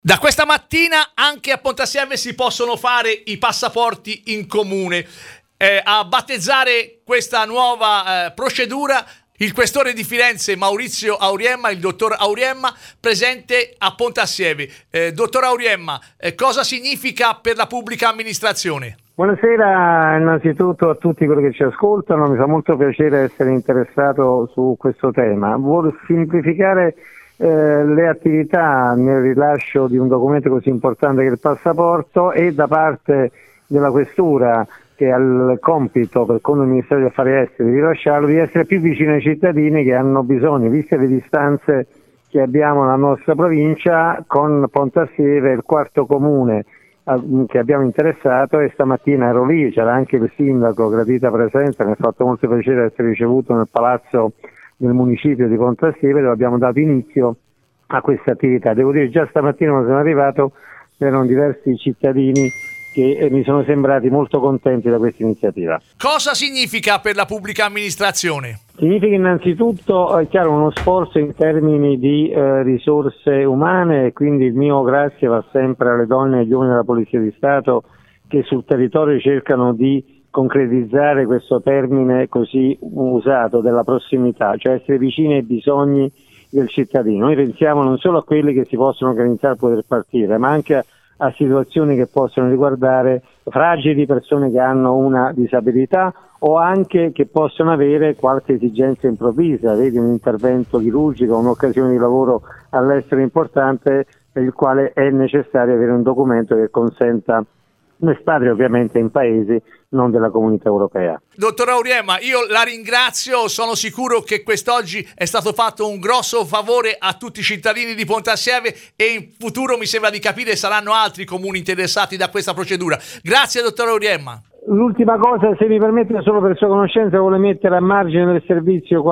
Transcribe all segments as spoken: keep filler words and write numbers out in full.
Da questa mattina anche a Pontassieve si possono fare i passaporti in comune. Eh, a battezzare questa nuova eh, procedura il questore di Firenze Maurizio Auriemma, il dottor Auriemma, presente a Pontassieve. Eh, dottor Auriemma, eh, cosa significa per la pubblica amministrazione? Buonasera innanzitutto a tutti quelli che ci ascoltano, mi fa molto piacere essere interessato su questo tema. Vuol semplificare eh, le attività nel rilascio di un documento così importante che è il passaporto e da parte della questura, che ha il compito per conto del Ministero degli Affari Esteri di rilasciarlo, di essere più vicino ai cittadini che hanno bisogno, viste le distanze che abbiamo nella nostra provincia. Con Pontassieve, il quarto comune che abbiamo interessato, e stamattina ero lì, c'era anche il sindaco, gradita presenza, mi ha fatto molto piacere essere ricevuto nel palazzo del municipio di Pontassieve, dove abbiamo dato inizio a questa attività. Devo dire, già stamattina quando sono arrivato c'erano diversi cittadini che mi sono sembrati molto contenti da questa iniziativa. Cosa significa per la pubblica amministrazione? Significa innanzitutto, è chiaro, uno sforzo in termini di eh, risorse umane, e quindi il mio grazie va sempre alle donne e agli uomini della Polizia di Stato che sul territorio cercano di concretizzare questo termine così usato della prossimità, cioè essere vicini ai bisogni del cittadino. Noi pensiamo non solo a quelli che si possono organizzare per poter partire, ma anche a a situazioni che possono riguardare fragili, persone che hanno una disabilità o anche che possono avere qualche esigenza improvvisa, vedi un intervento chirurgico, un'occasione di lavoro all'estero importante per il quale è necessario avere un documento che consenta l'espatrio ovviamente in paesi non della Comunità Europea. Dottor Auriemma, io la ringrazio, sono sicuro che quest'oggi è stato fatto un grosso favore a tutti i cittadini di Pontassieve e in futuro mi sembra di capire saranno altri comuni interessati da questa procedura. Grazie dottor Auriemma. L'ultima cosa, se mi permette, solo per sua conoscenza, vuole mettere a margine del servizio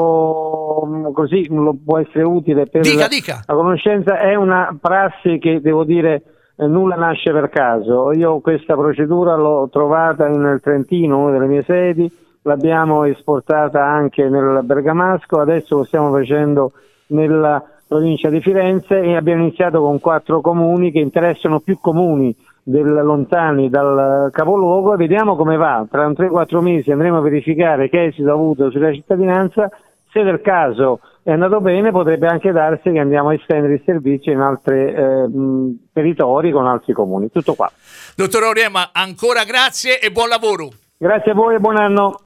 quando così lo può essere utile per dica, la, dica. la conoscenza. È una prassi che devo dire nulla nasce per caso. Io questa procedura l'ho trovata nel Trentino, una delle mie sedi, l'abbiamo esportata anche nel Bergamasco, adesso lo stiamo facendo nella provincia di Firenze e abbiamo iniziato con quattro comuni che interessano più comuni del, lontani dal capoluogo, e vediamo come va. Tra un tre quattro mesi andremo a verificare che esito ha avuto sulla cittadinanza. Se del caso è andato bene, potrebbe anche darsi che andiamo a estendere il servizio in altri eh, territori con altri comuni. Tutto qua. Dottor Auriemma, ancora grazie e buon lavoro. Grazie a voi e buon anno.